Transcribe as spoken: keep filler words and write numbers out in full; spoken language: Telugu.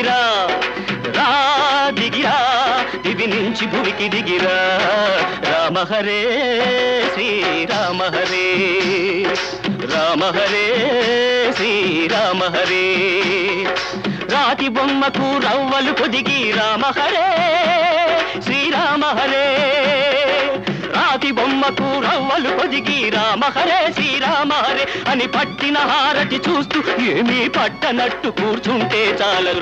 దిగిరా రా దిగిరా దివి నుంచి భువికి దిగిరా రామ హరే శ్రీరామ హరే రామ హరే శ్రీరామ హరే రాతి బొమ్మకు రవ్వలు పొదిగి రామ హరే శ్రీరామ హరే రాతి బొమ్మకు రవ్వలు పొదిగి రామ హరే శ్రీరామ హరే అని పట్టిన హారతి చూస్తూ ఏమీ పట్టనట్టు కూర్చుంటే చాలు.